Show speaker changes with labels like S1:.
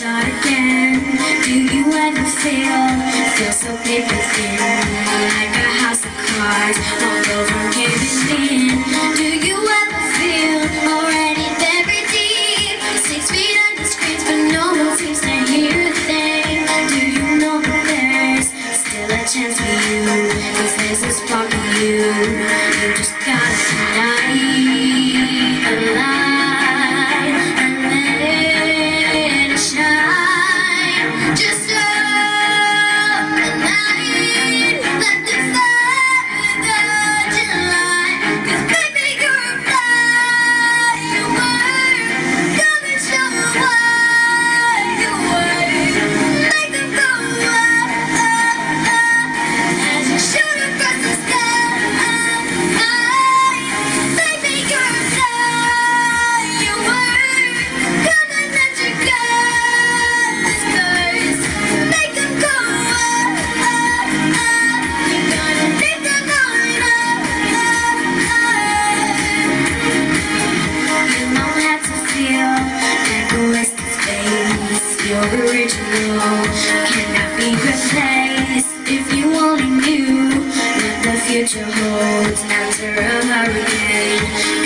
S1: start again. Do you ever feel so paper thin, like a house of cards, all over caving in? Do you ever feel already buried deep, 6 feet under screens, but no one seems to hear a thing? Do you know that there's still a chance for you, 'cause there's a spark in you? You just gotta light a light and let it shine. Just up the night, let the fire touch your light. 'Cause baby, you're a firework, come and show why you work. Make them go up, up, up, as you shoot across the sky. Baby, you're a firework, come and let your colors burst. Make them go up, up, up. You're gonna make them going up, up, up. You don't have to feel like a wasted space. You're original, cannot be replaced. If you only knew what the future holds after a hurricane.